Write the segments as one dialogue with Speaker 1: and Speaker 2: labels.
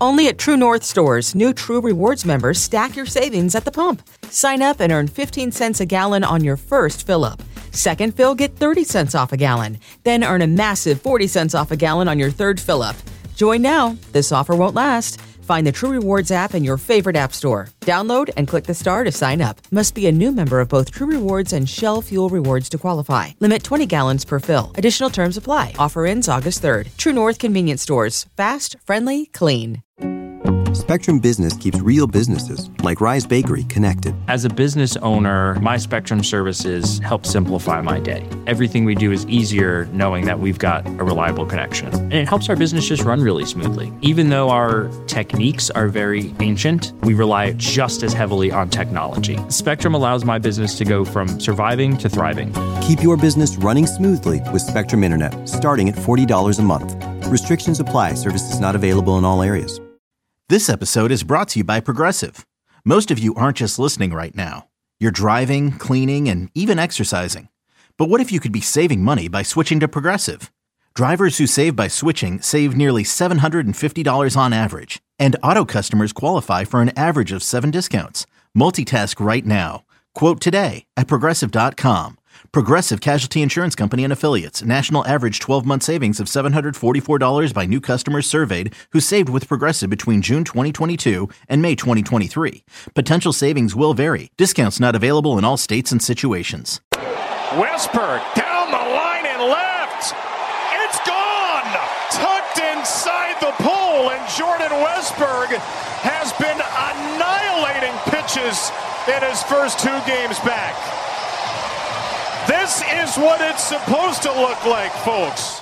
Speaker 1: Only at True North stores, new True Rewards members stack your savings at the pump. Sign up and earn 15 cents a gallon on your first fill-up. Second fill, get 30 cents off a gallon. Then earn a massive 40 cents off a gallon on your third fill-up. Join now. This offer won't last. Find the True Rewards app in your favorite app store. Download and click the star to sign up. Must be a new member of both True Rewards and Shell Fuel Rewards to qualify. Limit 20 gallons per fill. Additional terms apply. Offer ends August 3rd. True North Convenience Stores. Fast, friendly, clean.
Speaker 2: Spectrum Business keeps real businesses, like Rise Bakery, connected.
Speaker 3: As a business owner, my Spectrum services help simplify my day. Everything we do is easier knowing that we've got a reliable connection. And it helps our business just run really smoothly. Even though our techniques are very ancient, we rely just as heavily on technology. Spectrum allows my business to go from surviving to thriving.
Speaker 2: Keep your business running smoothly with Spectrum Internet, starting at $40 a month. Restrictions apply. Services not available in all areas.
Speaker 4: This episode is brought to you by Progressive. Most of you aren't just listening right now. You're driving, cleaning, and even exercising. But what if you could be saving money by switching to Progressive? Drivers who save by switching save nearly $750 on average. And auto customers qualify for an average of 7 discounts. Multitask right now. Quote today at Progressive.com. Progressive Casualty Insurance Company and Affiliates. National average 12-month savings of $744 by new customers surveyed who saved with Progressive between June 2022 and May 2023. Potential savings will vary. Discounts not available in all states and situations.
Speaker 5: Westberg down the line and left. It's gone. Tucked inside the pole, and Jordan Westberg has been annihilating pitches in his first 2 games back. This is what it's supposed to look like, folks.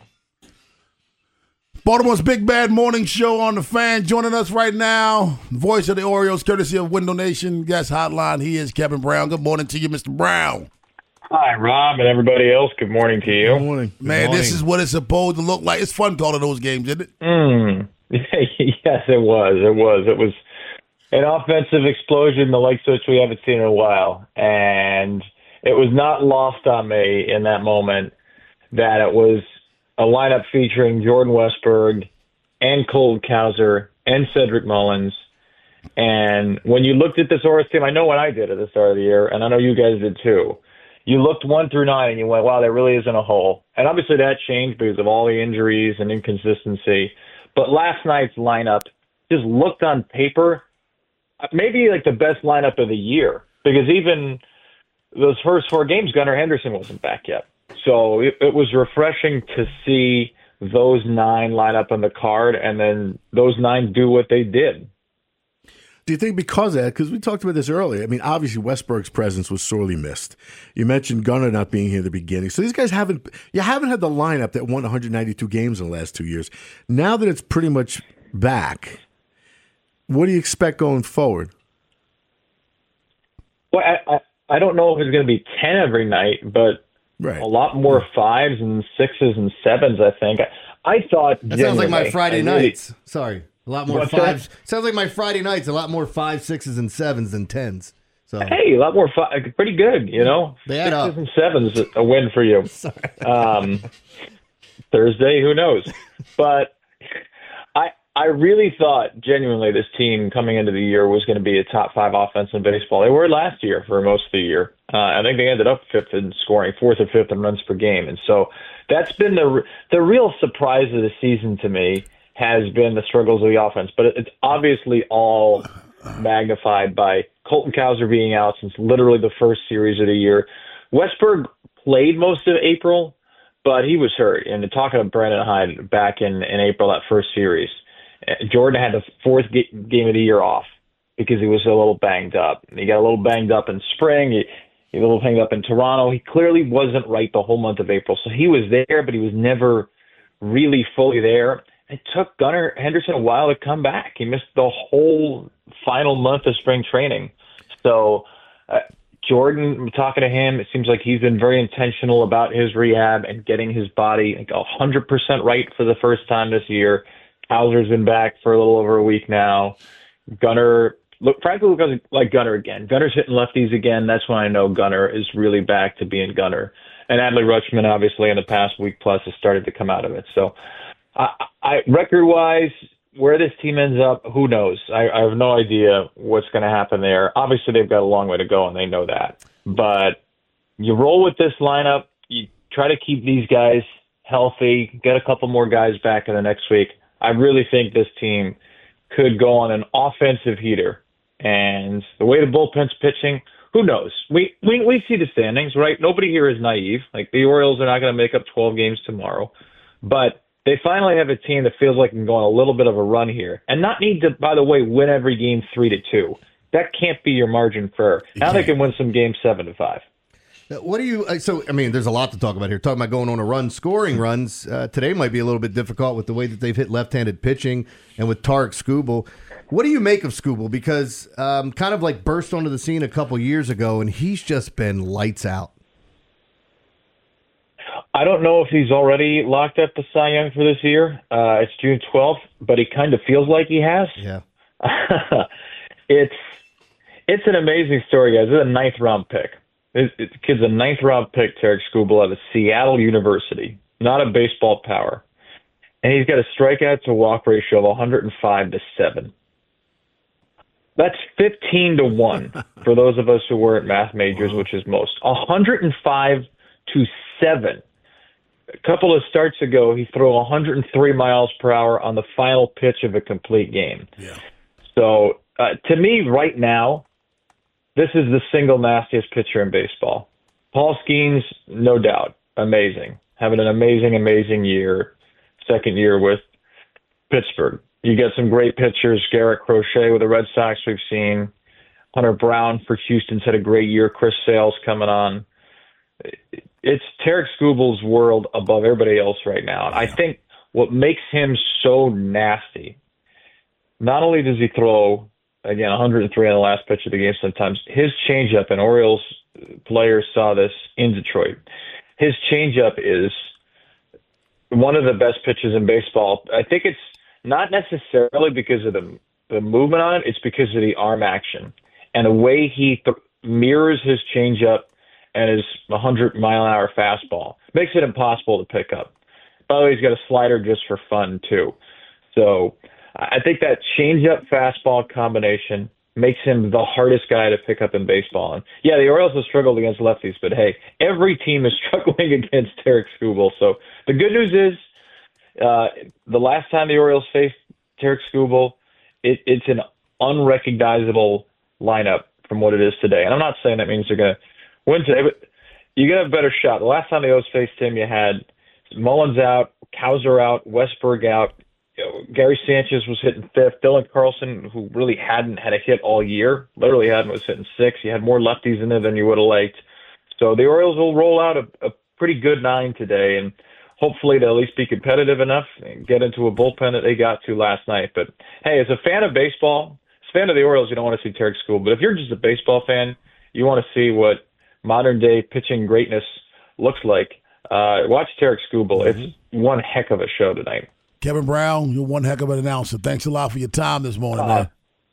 Speaker 6: Baltimore's Big Bad Morning Show on the Fan. Joining us right now, voice of the Orioles, courtesy of Window Nation Guest Hotline. He is Kevin Brown. Good morning to you, Mr. Brown.
Speaker 7: Hi, Rob, and everybody else. Good morning to you.
Speaker 6: Good morning. Man, this is what it's supposed to look like. It's fun calling those games, isn't it?
Speaker 7: Yes, it was. It was an offensive explosion, the likes of which we haven't seen in a while. And it was not lost on me in that moment that it was a lineup featuring Jordan Westberg and Colton Cowser and Cedric Mullins. And when you looked at this Orioles team, I know what I did at the start of the year, and I know you guys did too. You looked 1 through 9 and you went, wow, there really isn't a hole. And obviously that changed because of all the injuries and inconsistency. But last night's lineup just looked on paper maybe like the best lineup of the year, because even those first 4 games, Gunnar Henderson wasn't back yet. So it was refreshing to see those 9 line up on the card and then those 9 do what they did.
Speaker 6: Do you think because of that, because we talked about this earlier, I mean, obviously Westberg's presence was sorely missed. You mentioned Gunnar not being here at the beginning. So these guys haven't had the lineup that won 192 games in the last 2 years. Now that it's pretty much back, what do you expect going forward?
Speaker 7: Well, I don't know if it's going to be 10 every night, but a lot more 5s and 6s and 7s, I think. I thought
Speaker 8: that sounds like my Friday nights. Sorry. A lot more 5s. Sounds like my Friday nights, a lot more 5s, 6s, and 7s than 10s. So
Speaker 7: hey, a lot more 5, pretty good, you know.
Speaker 8: They add
Speaker 7: 6s
Speaker 8: up.
Speaker 7: and 7s, a win for you. Thursday, who knows? But I really thought, genuinely, this team coming into the year was going to be a top 5 offense in baseball. They were last year for most of the year. I think they ended up 5th in scoring, 4th or 5th in runs per game. And so that's been the real surprise of the season to me, has been the struggles of the offense. But it's obviously all magnified by Colton Cowser being out since literally the first series of the year. Westberg played most of April, but he was hurt. And talking to Brandon Hyde back in April, that first series, Jordan had the 4th game of the year off because he was a little banged up. He got a little banged up in spring. He got a little banged up in Toronto. He clearly wasn't right the whole month of April. So he was there, but he was never really fully there. It took Gunnar Henderson a while to come back. He missed the whole final month of spring training. So Jordan, talking to him, it seems like he's been very intentional about his rehab and getting his body like 100% right for the first time this year. Hauser's been back for a little over a week now. Gunnar, frankly, looks like Gunnar again. Gunnar's hitting lefties again. That's when I know Gunnar is really back to being Gunnar. And Adley Rutschman, obviously, in the past week plus has started to come out of it. So, record-wise, where this team ends up, who knows? I have no idea what's going to happen there. Obviously, they've got a long way to go, and they know that. But you roll with this lineup. You try to keep these guys healthy, get a couple more guys back in the next week. I really think this team could go on an offensive heater. And the way the bullpen's pitching, who knows? We see the standings, right? Nobody here is naive. Like, the Orioles are not going to make up 12 games tomorrow. But they finally have a team that feels like it can go on a little bit of a run here. And not need to, by the way, win every game 3-2. That can't be your margin for error. Now they can win some games 7-5.
Speaker 8: What do you? So, I mean, there's a lot to talk about here. Talking about going on a run, scoring runs. Today might be a little bit difficult with the way that they've hit left-handed pitching and with Tarik Skubal. What do you make of Skubal? Because kind of like burst onto the scene a couple years ago, and he's just been lights out.
Speaker 7: I don't know if he's already locked up the Cy Young for this year. It's June 12th, but he kind of feels like he has.
Speaker 8: Yeah.
Speaker 7: It's an amazing story, guys. It's a 9th-round pick. The kid's a 9th-round pick, Tarik Skubal, out of Seattle University, not a baseball power. And he's got a strikeout-to-walk ratio of 105-7. That's 15-1 for those of us who weren't math majors, which is most. 105-7. A couple of starts ago, he threw 103 miles per hour on the final pitch of a complete game.
Speaker 6: Yeah.
Speaker 7: So, to me, right now, this is the single nastiest pitcher in baseball. Paul Skeens, no doubt, amazing. Having an amazing year, second year with Pittsburgh. You get some great pitchers. Garrett Crochet with the Red Sox we've seen. Hunter Brown for Houston's had a great year. Chris Sale's coming on. It's Tarik Skubal's world above everybody else right now. I think what makes him so nasty, not only does he throw, again, 103 on the last pitch of the game sometimes, his changeup, and Orioles players saw this in Detroit, his changeup is one of the best pitches in baseball. I think it's not necessarily because of the movement on it, it's because of the arm action. And the way he mirrors his changeup and his 100-mile-an-hour fastball makes it impossible to pick up. By the way, he's got a slider just for fun, too. So I think that changeup fastball combination makes him the hardest guy to pick up in baseball. And yeah, the Orioles have struggled against lefties, but hey, every team is struggling against Tarik Skubal. So the good news is the last time the Orioles faced Tarik Skubal, it's an unrecognizable lineup from what it is today. And I'm not saying that means they're going to win today, but you got a better shot. The last time the Orioles faced him, you had Mullins out, Cowser out, Westberg out. Gary Sanchez was hitting 5th. Dylan Carlson, who really hadn't had a hit all year, literally hadn't, was hitting 6th. You had more lefties in there than you would have liked. So the Orioles will roll out a pretty good 9 today, and hopefully they'll at least be competitive enough and get into a bullpen that they got to last night. But, hey, as a fan of baseball, as a fan of the Orioles, you don't want to see Tarik Skubal. But if you're just a baseball fan, you want to see what modern-day pitching greatness looks like. Watch Tarik Skubal. It's one heck of a show tonight.
Speaker 9: Kevin Brown, you're one heck of an announcer. Thanks a lot for your time this morning, man.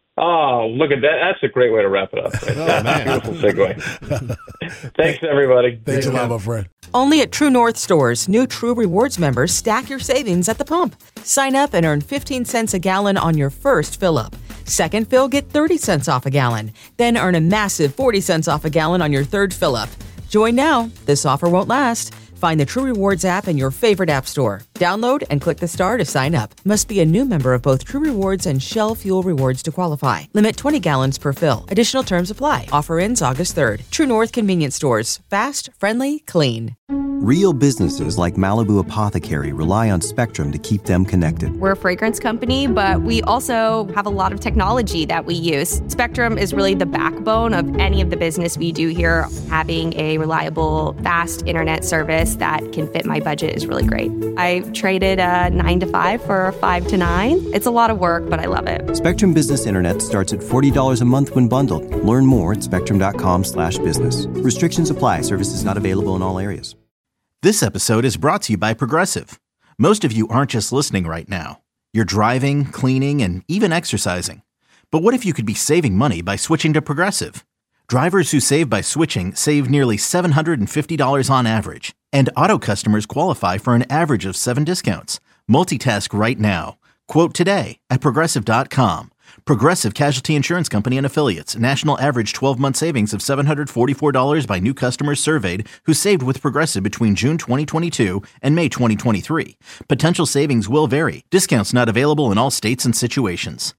Speaker 7: Oh, look at that. That's a great way to wrap it up. Beautiful segue. Thanks, everybody.
Speaker 9: Thanks a lot, my friend.
Speaker 1: Only at True North stores, new True Rewards members stack your savings at the pump. Sign up and earn 15 cents a gallon on your first fill-up. Second fill, get 30 cents off a gallon. Then earn a massive 40 cents off a gallon on your third fill-up. Join now. This offer won't last. Find the True Rewards app in your favorite app store. Download and click the star to sign up. Must be a new member of both True Rewards and Shell Fuel Rewards to qualify. Limit 20 gallons per fill. Additional terms apply. Offer ends August 3rd. True North Convenience Stores. Fast, friendly, clean.
Speaker 2: Real businesses like Malibu Apothecary rely on Spectrum to keep them connected.
Speaker 10: We're a fragrance company, but we also have a lot of technology that we use. Spectrum is really the backbone of any of the business we do here. Having a reliable, fast internet service that can fit my budget is really great. I traded a 9 to 5 for a 5 to 9. It's a lot of work, but I love it.
Speaker 2: Spectrum Business Internet starts at $40 a month when bundled. Learn more at spectrum.com/business. Restrictions apply. Services not available in all areas.
Speaker 4: This episode is brought to you by Progressive. Most of you aren't just listening right now. You're driving, cleaning, and even exercising. But what if you could be saving money by switching to Progressive? Drivers who save by switching save nearly $750 on average. And auto customers qualify for an average of 7 discounts. Multitask right now. Quote today at Progressive.com. Progressive Casualty Insurance Company and Affiliates. National average 12-month savings of $744 by new customers surveyed who saved with Progressive between June 2022 and May 2023. Potential savings will vary. Discounts not available in all states and situations.